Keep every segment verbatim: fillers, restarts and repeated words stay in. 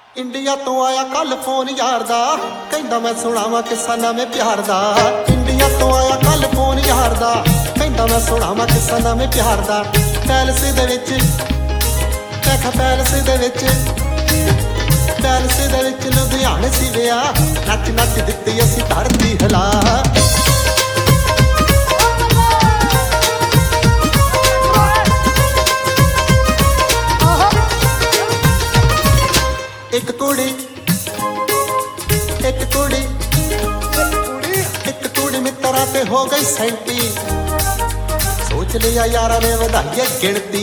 India ਤੋਂ ਆਇਆ ਕੱਲ ਫੋਨ ਯਾਰ ਦਾ, ਕਹਿੰਦਾ ਮੈਂ ਸੁਣਾਵਾਂ ਕਿੱਸਾ ਨਵੇਂ ਪਿਆਰ ਦਾ। ਇੰਡੀਆ ਤੋਂ ਆਇਆ ਕੱਲ ਫੋਨ ਯਾਰ ਦਾ, ਕਹਿੰਦਾ ਮੈਂ ਸੁਣਾਵਾਂ ਕਿੱਸਾ ਨਵੇਂ ਪਿਆਰ ਦਾ। ਪੈਲਸ ਦੇ ਵਿੱਚ ਮੈਂ ਕਿਹਾ ਪੈਲਸ ਦੇ ਵਿੱਚ ਪੈਲਸ ਦੇ ਵਿੱਚ ਲੁਧਿਆਣੇ ਸੀ ਵਿਆਹ, ਨੱਚ ਨੱਚ ਦਿੱਤੀ ਅਸੀਂ ਧਰਤੀ ਹਿਲਾ। ਇੱਕ ਕੁੜੀ ਇੱਕ ਕੁੜੀ ਇੱਕ ਕੁੜੀ ਮਿੱਤਰਾਂ ਤੇ ਹੋ ਗਈ ਸੈਂਟੀ, ਸੋਚ ਲਿਆ ਯਾਰਾਂ ਨੇ ਵਧਾਈ ਗਿਣਤੀ।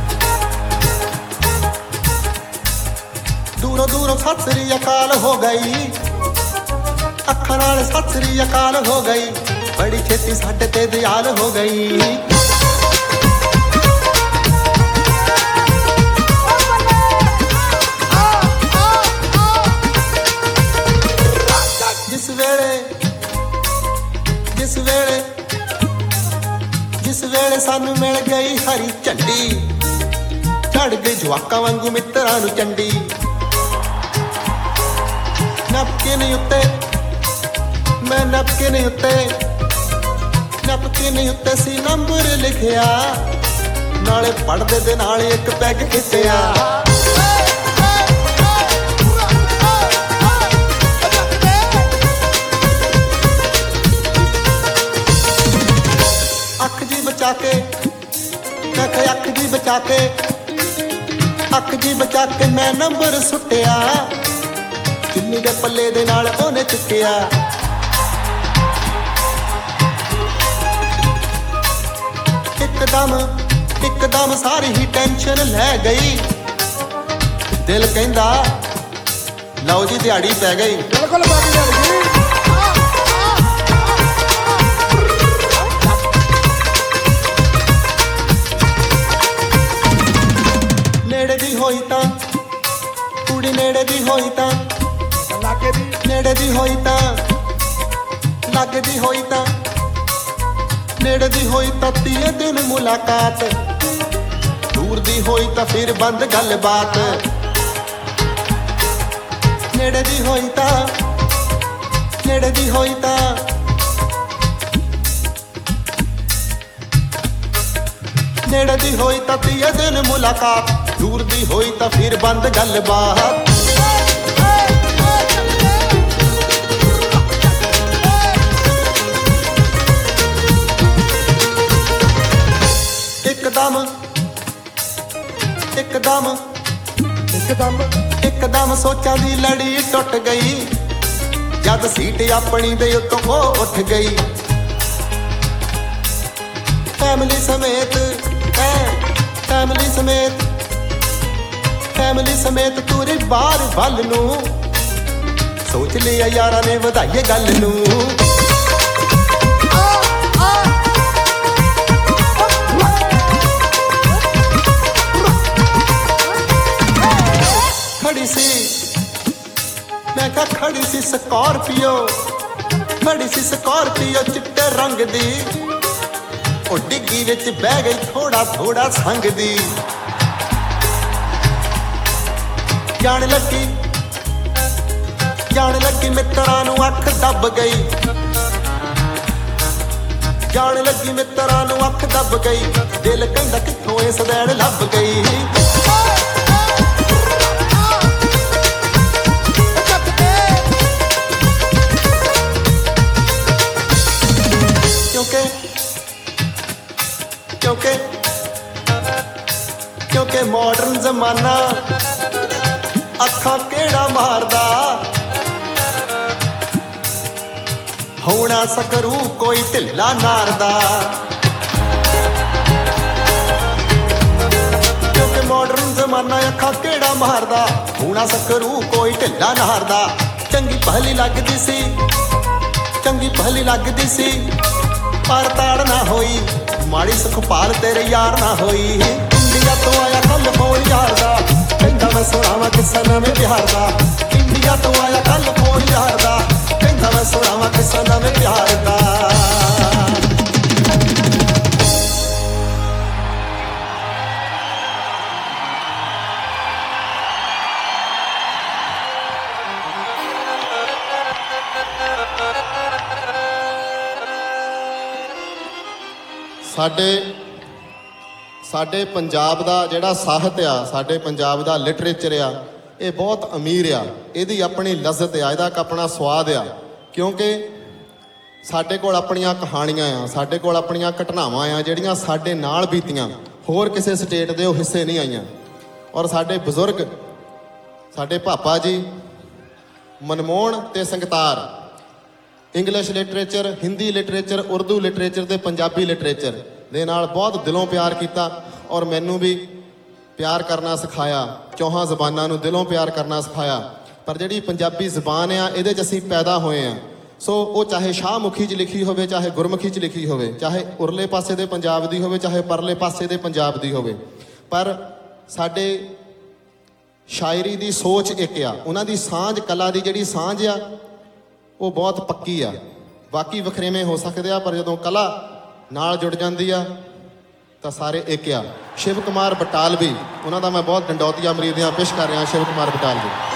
ਦੂਰੋਂ ਦੂਰੋਂ ਸਤਿ ਸ੍ਰੀ ਅਕਾਲ ਹੋ ਗਈ, ਅੱਖਾਂ ਨਾਲ ਸਤਿ ਸ੍ਰੀ ਅਕਾਲ ਹੋ ਗਈ, ਬੜੀ ਛੇਤੀ ਸਾਡੇ ਤੇ ਦਿਆਲ ਹੋ ਗਈ। ਜਿਸ ਵੇਲੇ ਜਿਸ ਵੇਲੇ ਜਿਸ ਵੇਲੇ ਸਾਨੂੰ ਮਿਲ ਗਈ ਹਰੀ ਝੰਡੀ, ਛੱਡ ਗਈ ਜਵਾਕਾਂ ਵਾਂਗੂ ਮਿੱਤਰਾਂ ਨੂੰ ਚੰਡੀ। ਨਪਕਿਨ ਉੱਤੇ ਮੈਂ ਨਪਕਿਨ ਉੱਤੇ ਨਪਕਿਨ ਉੱਤੇ ਸੀ ਨੰਬਰ ਲਿਖਿਆ, ਨਾਲੇ ਪੜਦੇ ਦੇ ਨਾਲ ਇੱਕ ਪੈਗ ਖਿੱਚਿਆ। ਅੱਖ ਜੀ ਬਚਾ ਕੇ ਮੈਂ ਕਿਹਾ ਅੱਖ ਜੀ ਬਚਾ ਕੇ ਅੱਖ ਜੀ ਬਚਾ ਕੇ ਮੈਂ ਨੰਬਰ ਸੁੱਟਿਆ, ਚੁੰਨੀ ਦੇ ਪੱਲੇ ਦੇ ਨਾਲ ਉਹਨੇ ਚੁੱਕਿਆ। ਇੱਕਦਮ ਇੱਕਦਮ ਸਾਰੀ ਹੀ ਟੈਨਸ਼ਨ ਲੈ ਗਈ, ਦਿਲ ਕਹਿੰਦਾ ਲਓ ਜੀ ਦਿਹਾੜੀ ਪੈ ਗਈ। ਬਿਲਕੁਲ ਬਾਕੀ ਦਿਹਾੜੀ ਨੇੜੇ ਦੀ ਹੋਈ ਤਾਂ ਕੁੜੀ ਨੇੜੇ ਦੀ ਹੋਈ ਤਾਂ ਲਾਗੇ ਦੀ ਨੇੜੇ ਦੀ ਹੋਈ ਤਾਂ ਲਾਗੇ ਦੀ ਹੋਈ ਤਾਂ ਨੇੜੇ ਦੀ ਹੋਈ ਤਾਂ ਤੀਏ ਦਿਨ ਮੁਲਾਕਾਤ, ਦੂਰ ਦੀ ਹੋਈ ਤਾਂ ਫਿਰ ਬੰਦ ਗੱਲਬਾਤ। ਨੇੜੇ ਦੀ ਹੋਈ ਤਾਂ ਨੇੜੇ ਦੀ ਹੋਈ ਤਾਂ ਨੇੜੇ ਦੀ ਹੋਈ ਤਾਂ ਤੀਏ ਦਿਨ ਮੁਲਾਕਾਤ, ਦੂਰ ਦੀ ਹੋਈ ਤਾਂ ਫਿਰ ਬੰਦ ਗੱਲਬਾਤ। ਇੱਕਦਮ ਇੱਕਦਮ ਇੱਕਦਮ ਇੱਕਦਮ ਸੋਚਾਂ ਦੀ ਲੜੀ ਟੁੱਟ ਗਈ, ਜਦ ਸੀਟ ਆਪਣੀ ਦੇ ਉੱਤੋਂ ਉਹ ਉੱਠ ਗਈ। ਫੈਮਿਲੀ ਸਮੇਤ ਫੈਮਿਲੀ ਸਮੇਤ ਫੈਮਿਲੀ ਸਮੇਤ ਤੁਰੇ ਬਾਹਰ ਵੱਲ ਨੂੰ, ਸੋਚ ਲਿਆ ਯਾਰਾਂ ਨੇ ਵਧਾਈਏ ਗੱਲ ਨੂੰ। ਖੜੀ ਸੀ ਮੈਂ ਕਿਹਾ ਖੜੀ ਸੀ ਸਕਾਰਪੀਓ, ਖੜੀ ਸੀ ਸਕਾਰਪੀਓ ਚਿੱਟੇ ਰੰਗ ਦੀ, ਉਹ ਡਿੱਗੀ ਵਿੱਚ ਬਹਿ ਗਈ ਥੋੜਾ ਥੋੜਾ ਸੰਗ ਦੀ। ਜਾਣ ਲੱਗੀ ਜਾਣ ਲੱਗੀ ਮਿੱਤਰਾਂ ਨੂੰ ਅੱਖ ਦੱਬ ਗਈ, ਜਾਣ ਲੱਗੀ ਮਿੱਤਰਾਂ ਨੂੰ ਅੱਖ ਦੱਬ ਗਈ, ਦਿਲ ਕਹਿੰਦਾ ਕਿੱਥੋਂ ਇਸ ਦੇਣ ਲੱਭ ਗਈ। ਕਿਉਂਕਿ ਕਿਉਂਕਿ ਕਿਉਂਕਿ ਮਾਡਰਨ ਜ਼ਮਾਨਾ ਅੱਖਾਂ ਕਿਹੜਾ ਮਾਰਦਾ, ਹੋਣਾ ਸਕਰੂ ਕੋਈ ਢਿੱਲਾ ਨਾਰਦਾ। ਕਿਉਂਕਿ ਮਾਡਰਨ ਜ਼ਮਾਨਾ ਅੱਖਾਂ ਕਿਹੜਾ ਮਾਰਦਾ, ਹੋਣਾ ਸਕਰੂ ਕੋਈ ਢਿੱਲਾ ਨਾਰਦਾ। ਚੰਗੀ ਭਲੀ ਲੱਗਦੀ ਸੀ ਚੰਗੀ ਭਲੀ ਲੱਗਦੀ ਸੀ, ਪਰ ਤਾੜ ਨਾ ਹੋਈ, ਮਾੜੀ ਸੁਖਪਾਲ ਤੇਰੇ ਯਾਰ ਨਾ ਹੋਈ। ਇੰਡੀਆ ਤੋਂ ਆਇਆ ਕੱਲ ਫੋਨ ਯਾਰ ਦਾ, ਕਹਿੰਦਾ ਮੈਂ ਸੁਣਾਵਾਂ ਕਿੱਸਾ ਨਵੇਂ ਪਿਆਰ ਦਾ। ਇੰਡੀਆ ਤੋਂ ਆਇਆ ਕੱਲ ਫੋਨ ਯਾਰ ਦਾ, ਕਹਿੰਦਾ ਮੈਂ ਸੁਣਾਵਾਂ ਕਿੱਸਾ ਨਵੇਂ ਪਿਆਰ ਦਾ। ਸਾਡੇ ਸਾਡੇ ਪੰਜਾਬ ਦਾ ਜਿਹੜਾ ਸਾਹਿਤ ਆ, ਸਾਡੇ ਪੰਜਾਬ ਦਾ ਲਿਟਰੇਚਰ ਆ, ਇਹ ਬਹੁਤ ਅਮੀਰ ਆ। ਇਹਦੀ ਆਪਣੀ ਲਜ਼ਤ ਆ, ਇਹਦਾ ਇੱਕ ਆਪਣਾ ਸਵਾਦ ਆ, ਕਿਉਂਕਿ ਸਾਡੇ ਕੋਲ ਆਪਣੀਆਂ ਕਹਾਣੀਆਂ ਆ, ਸਾਡੇ ਕੋਲ ਆਪਣੀਆਂ ਘਟਨਾਵਾਂ ਆ ਜਿਹੜੀਆਂ ਸਾਡੇ ਨਾਲ ਬੀਤੀਆਂ, ਹੋਰ ਕਿਸੇ ਸਟੇਟ ਦੇ ਉਹ ਹਿੱਸੇ ਨਹੀਂ ਆਈਆਂ। ਔਰ ਸਾਡੇ ਬਜ਼ੁਰਗ, ਸਾਡੇ ਭਾਪਾ ਜੀ ਮਨਮੋਹਨ ਤੇ Sangtar English literature, Hindi literature, Urdu literature ਤੇ ਪੰਜਾਬੀ ਲਿਟਰੇਚਰ ਦੇ ਨਾਲ ਬਹੁਤ ਦਿਲੋਂ ਪਿਆਰ ਕੀਤਾ ਔਰ ਮੈਨੂੰ ਵੀ ਪਿਆਰ ਕਰਨਾ ਸਿਖਾਇਆ, ਚੌਹਾਂ ਜ਼ਬਾਨਾਂ ਨੂੰ ਦਿਲੋਂ ਪਿਆਰ ਕਰਨਾ ਸਿਖਾਇਆ। ਪਰ ਜਿਹੜੀ ਪੰਜਾਬੀ ਜ਼ਬਾਨ ਆ, ਇਹਦੇ 'ਚ ਅਸੀਂ ਪੈਦਾ ਹੋਏ ਆ। ਸੋ ਉਹ ਚਾਹੇ ਸ਼ਾਹਮੁਖੀ 'ਚ ਲਿਖੀ ਹੋਵੇ, ਚਾਹੇ ਗੁਰਮੁਖੀ 'ਚ ਲਿਖੀ ਹੋਵੇ, ਚਾਹੇ ਉਰਲੇ ਪਾਸੇ ਦੇ ਪੰਜਾਬ ਦੀ ਹੋਵੇ, ਚਾਹੇ ਪਰਲੇ ਪਾਸੇ ਦੇ ਪੰਜਾਬ ਦੀ ਹੋਵੇ, ਪਰ ਸਾਡੇ ਸ਼ਾਇਰੀ ਦੀ ਸੋਚ ਇੱਕ ਆ। ਉਹਨਾਂ ਦੀ ਸਾਂਝ, ਕਲਾ ਦੀ ਜਿਹੜੀ ਸਾਂਝ ਆ, ਉਹ ਬਹੁਤ ਪੱਕੀ ਆ। ਬਾਕੀ ਵਖਰੇਵੇਂ ਹੋ ਸਕਦੇ ਆ, ਪਰ ਜਦੋਂ ਕਲਾ ਨਾਲ ਜੁੜ ਜਾਂਦੀ ਆ ਤਾਂ ਸਾਰੇ ਇੱਕ ਆ। ਸ਼ਿਵ ਕੁਮਾਰ ਬਟਾਲਵੀ, ਉਹਨਾਂ ਦਾ ਮੈਂ ਬਹੁਤ ਡੰਡੌਤੀਆ ਮਰੀਦੀਆਂ ਪੇਸ਼ ਕਰ ਰਿਹਾ। ਸ਼ਿਵ ਕੁਮਾਰ ਬਟਾਲਵੀ।